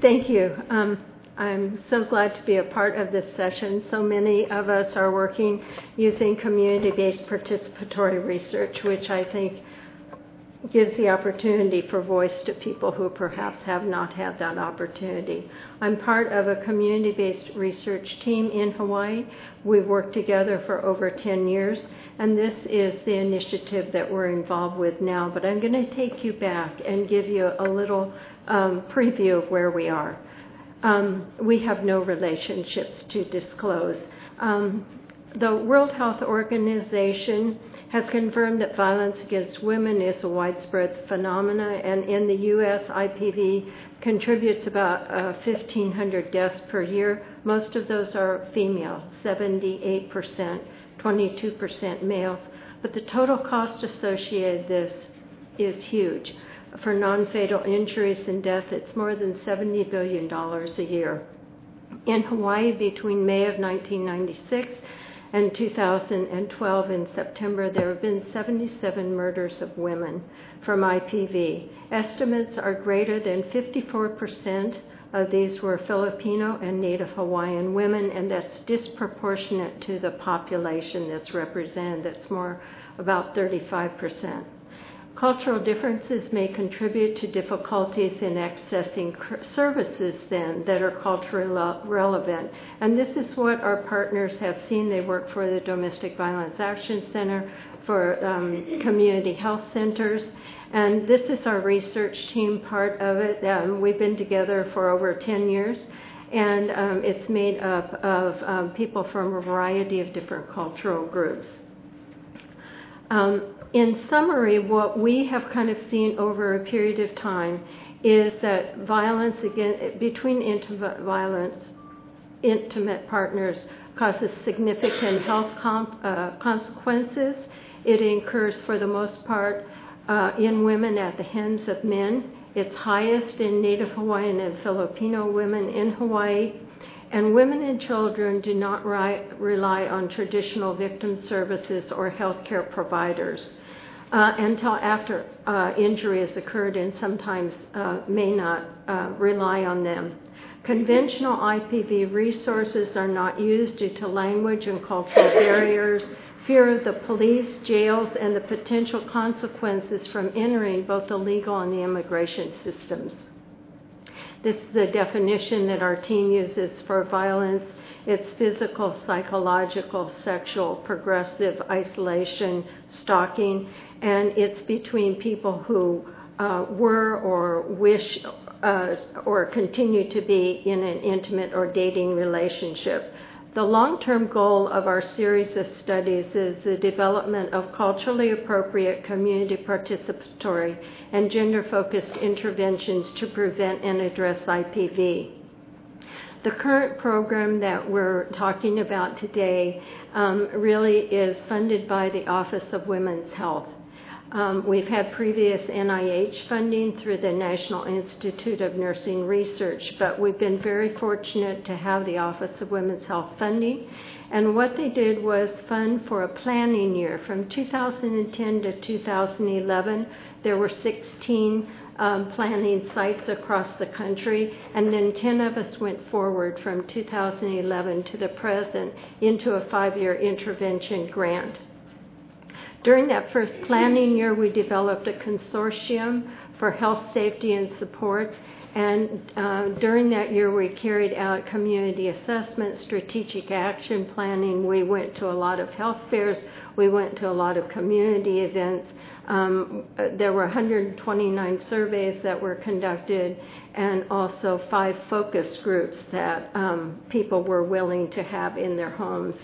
Thank you. I'm so glad to be a part of this session. So many of us are working using community-based participatory research, which I think gives the opportunity for voice to people who perhaps have not had that opportunity. I'm part of a community-based research team in Hawaii. We've worked together for over 10 years, and this is the initiative that we're involved with now. But I'm going to take you back and give you a little preview of where we are. We have no relationships to disclose. The World Health Organization has confirmed that violence against women is a widespread phenomenon, and in the U.S., IPV contributes about 1,500 deaths per year. Most of those are female, 78%, 22% males. But the total cost associated with this is huge. For non-fatal injuries and death, it's more than $70 billion a year. In Hawaii, between May of 1996 and 2012 in September, there have been 77 murders of women from IPV. Estimates are greater than 54% of these were Filipino and Native Hawaiian women, and that's disproportionate to the population that's represented. That's more about 35%. Cultural differences may contribute to difficulties in accessing services then that are culturally relevant. And this is what our partners have seen. They work for the Domestic Violence Action Center, for community health centers. And this is our research team part of it. We've been together for over 10 years. And it's made up of people from a variety of different cultural groups. In summary, what we have kind of seen over a period of time is that violence between intimate partners causes significant health consequences. It occurs for the most part in women at the hands of men. It's highest in Native Hawaiian and Filipino women in Hawaii. And women and children do not rely on traditional victim services or healthcare providers until after injury has occurred, and sometimes may not rely on them. Conventional IPV resources are not used due to language and cultural barriers, fear of the police, jails, and the potential consequences from entering both the legal and the immigration systems. This is the definition that our team uses for violence. It's physical, psychological, sexual, progressive, isolation, stalking, and it's between people who were or wish or continue to be in an intimate or dating relationship. The long-term goal of our series of studies is the development of culturally appropriate, community participatory, and gender-focused interventions to prevent and address IPV. The current program that we're talking about today really is funded by the Office of Women's Health. We've had previous NIH funding through the National Institute of Nursing Research, but we've been very fortunate to have the Office of Women's Health funding. And what they did was fund for a planning year. From 2010 to 2011, there were 16 planning sites across the country, and then 10 of us went forward from 2011 to the present into a 5-year intervention grant. During that first planning year, we developed a consortium for health, safety, and support. And during that year, we carried out community assessment, strategic action planning. We went to a lot of health fairs. We went to a lot of community events. There were 129 surveys that were conducted, and also 5 focus groups that people were willing to have in their homes.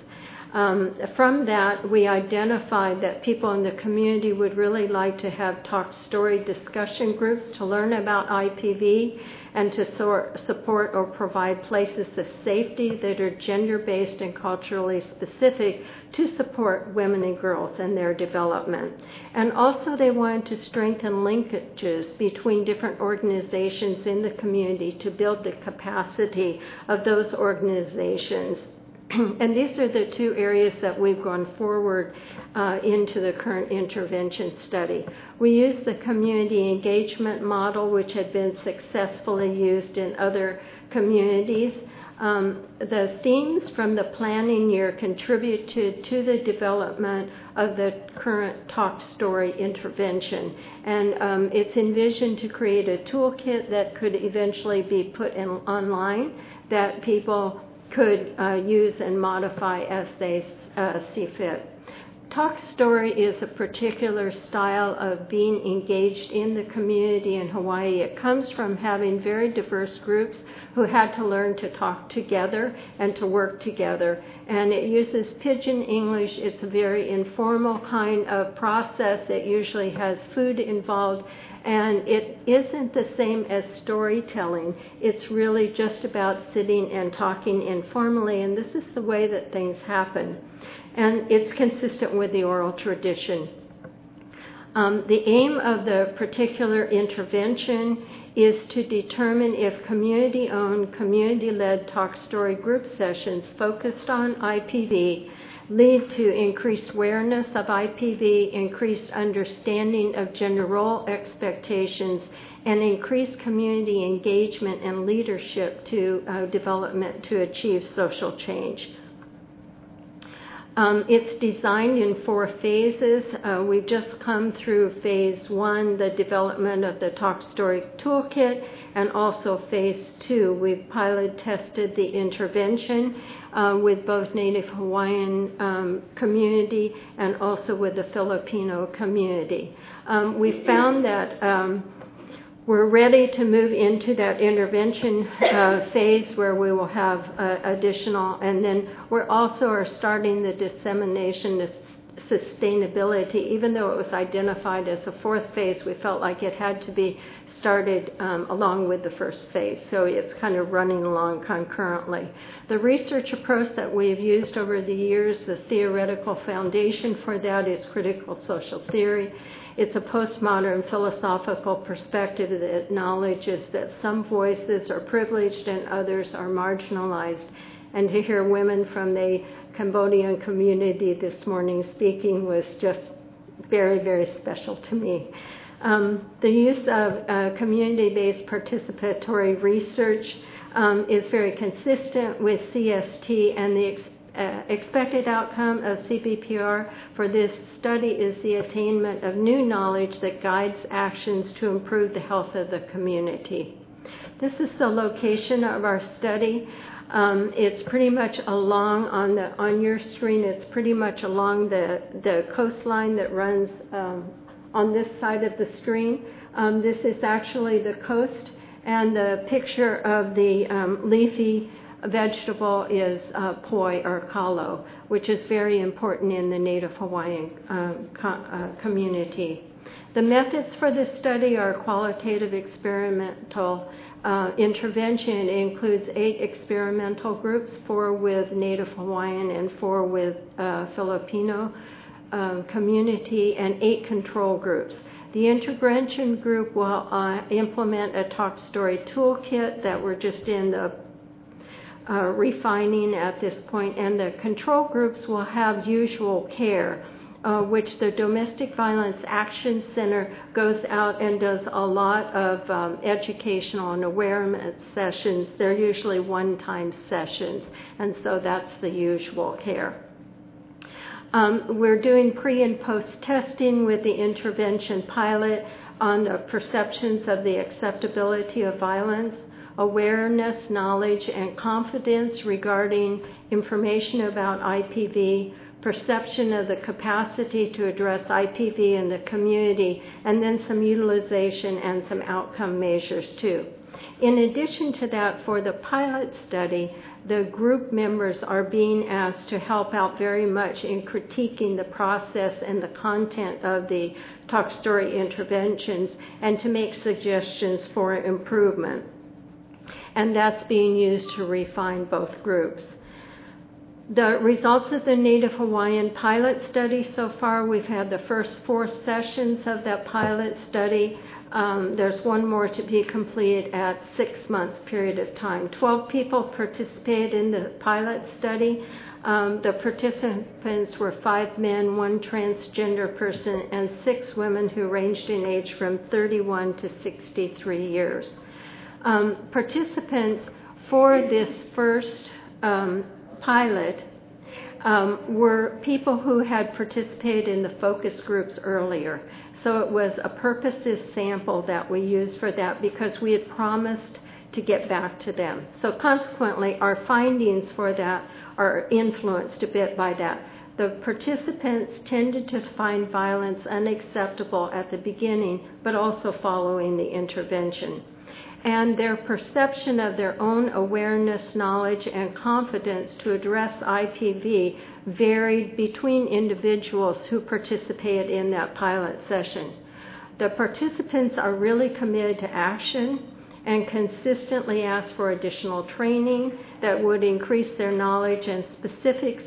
From that, we identified that people in the community would really like to have talk story discussion groups to learn about IPV and to support or provide places of safety that are gender-based and culturally specific to support women and girls in their development. And also they wanted to strengthen linkages between different organizations in the community to build the capacity of those organizations And these are the two areas that we've gone forward into the current intervention study. We used the community engagement model, which had been successfully used in other communities. The themes from the planning year contributed to the development of the current Talk Story intervention. And it's envisioned to create a toolkit that could eventually be put online that people could use and modify as they see fit. Talk Story is a particular style of being engaged in the community in Hawaii. It comes from having very diverse groups who had to learn to talk together and to work together. And it uses Pidgin English. It's a very informal kind of process. It usually has food involved. And it isn't the same as storytelling. It's really just about sitting and talking informally, and this is the way that things happen. And it's consistent with the oral tradition. The aim of the particular intervention is to determine if community-owned, community-led Talk Story group sessions focused on IPV lead to increased awareness of IPV, increased understanding of gender role expectations, and increased community engagement and leadership to development to achieve social change. It's designed in 4 phases. We've just come through phase 1, the development of the Talk Story Toolkit, and also phase 2. We've pilot tested the intervention with both Native Hawaiian community and also with the Filipino community. We found that we're ready to move into that intervention phase where we will have additional, and then we also are starting the dissemination of sustainability. Even though it was identified as a 4th phase, we felt like it had to be started along with the 1st phase, so it's kind of running along concurrently. The research approach that we've used over the years, the theoretical foundation for that is critical social theory. It's a postmodern philosophical perspective that acknowledges that some voices are privileged and others are marginalized. And to hear women from the Cambodian community this morning speaking was just very, very special to me. The use of community-based participatory research is very consistent with CST, and the expected outcome of CBPR for this study is the attainment of new knowledge that guides actions to improve the health of the community. This is the location of our study. It's pretty much along on your screen. It's pretty much along the coastline that runs on this side of the screen. This is actually the coast, and the picture of the leafy vegetable is poi or kalo, which is very important in the Native Hawaiian community. The methods for this study are qualitative experimental intervention. It includes 8 experimental groups, 4 with Native Hawaiian and 4 with Filipino community, and 8 control groups. The intervention group will implement a Talk Story toolkit that we're just in the refining at this point, and the control groups will have usual care, which the Domestic Violence Action Center goes out and does a lot of educational and awareness sessions. They're usually one-time sessions, and so that's the usual care. We're doing pre- and post-testing with the intervention pilot on the perceptions of the acceptability of violence, awareness, knowledge, and confidence regarding information about IPV, perception of the capacity to address IPV in the community, and then some utilization and some outcome measures too. In addition to that, for the pilot study, the group members are being asked to help out very much in critiquing the process and the content of the Talk Story interventions and to make suggestions for improvement. And that's being used to refine both groups. The results of the Native Hawaiian pilot study so far, we've had the first 4 sessions of that pilot study. There's one more to be completed at 6 months period of time. 12 people participated in the pilot study. The participants were 5 men, 1 transgender person, and 6 women who ranged in age from 31 to 63 years. Participants for this first pilot were people who had participated in the focus groups earlier. So it was a purposive sample that we used for that because we had promised to get back to them. So consequently, our findings for that are influenced a bit by that. The participants tended to find violence unacceptable at the beginning, but also following the intervention. And their perception of their own awareness, knowledge, and confidence to address IPV varied between individuals who participated in that pilot session. The participants are really committed to action and consistently ask for additional training that would increase their knowledge and specific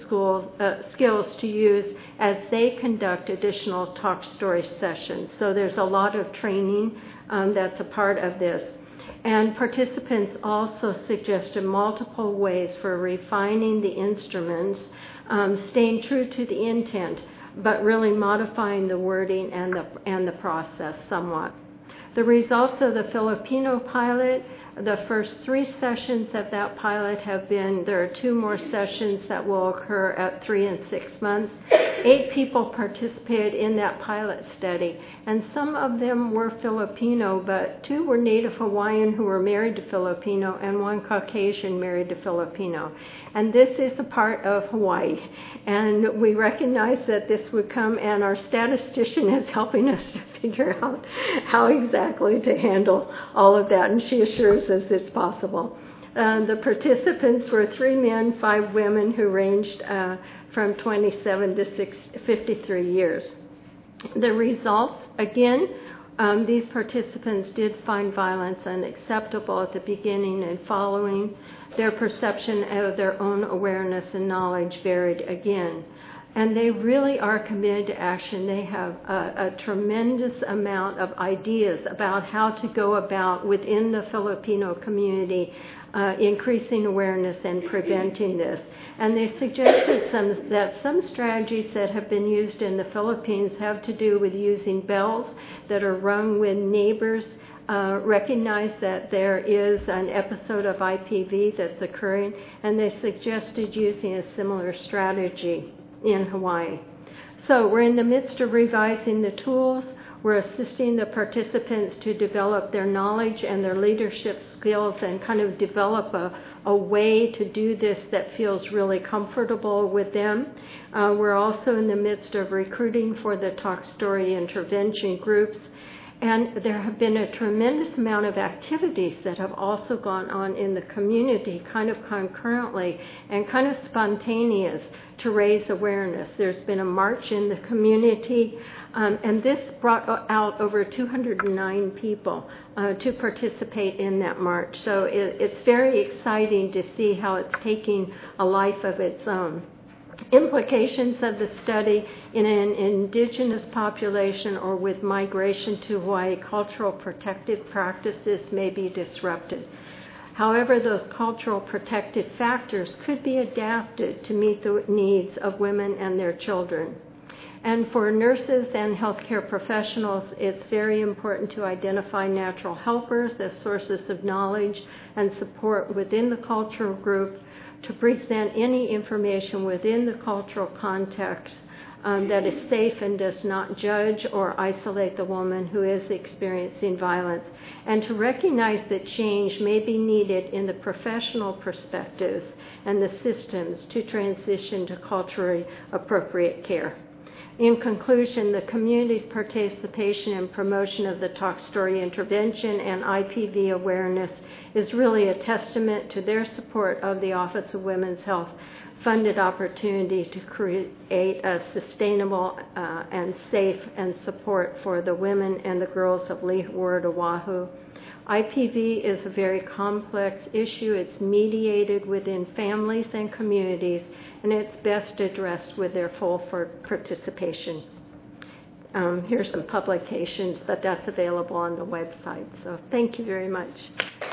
skills to use as they conduct additional talk story sessions. So there's a lot of training that's a part of this. And participants also suggested multiple ways for refining the instruments, staying true to the intent, but really modifying the wording and the process somewhat. The results of the Filipino pilot, the first 3 sessions of that pilot have been, there are 2 more sessions that will occur at 3 and 6 months. 8 people participated in that pilot study, and some of them were Filipino, but 2 were Native Hawaiian who were married to Filipino, and 1 Caucasian married to Filipino. And this is a part of Hawaii, and we recognize that this would come, and our statistician is helping us to figure out how exactly to handle all of that, and she assures us it's possible. The participants were 3 men, 5 women who ranged from 27 to 53 years. The results, again, these participants did find violence unacceptable at the beginning and following. Their perception of their own awareness and knowledge varied again. And they really are committed to action. They have a tremendous amount of ideas about how to go about within the Filipino community increasing awareness and preventing this. And they suggested that some strategies that have been used in the Philippines have to do with using bells that are rung when neighbors recognize that there is an episode of IPV that's occurring, and they suggested using a similar strategy in Hawaii. So we're in the midst of revising the tools. We're assisting the participants to develop their knowledge and their leadership skills and kind of develop a way to do this that feels really comfortable with them. We're also in the midst of recruiting for the Talk Story intervention groups. And there have been a tremendous amount of activities that have also gone on in the community kind of concurrently and kind of spontaneous to raise awareness. There's been a march in the community, and this brought out over 209 people to participate in that march. So it's very exciting to see how it's taking a life of its own. Implications of the study in an indigenous population or with migration to Hawaii, cultural protective practices may be disrupted. However, those cultural protective factors could be adapted to meet the needs of women and their children. And for nurses and healthcare professionals, it's very important to identify natural helpers as sources of knowledge and support within the cultural group, to present any information within the cultural context that is safe and does not judge or isolate the woman who is experiencing violence, and to recognize that change may be needed in the professional perspectives and the systems to transition to culturally appropriate care. In conclusion, the community's participation and promotion of the Talk Story intervention and IPV awareness is really a testament to their support of the Office of Women's Health funded opportunity to create a sustainable and safe and support for the women and the girls of Leeward, Oahu. IPV is a very complex issue. It's mediated within families and communities, and it's best addressed with their full participation. here's some publications, but that's available on the website. So thank you very much.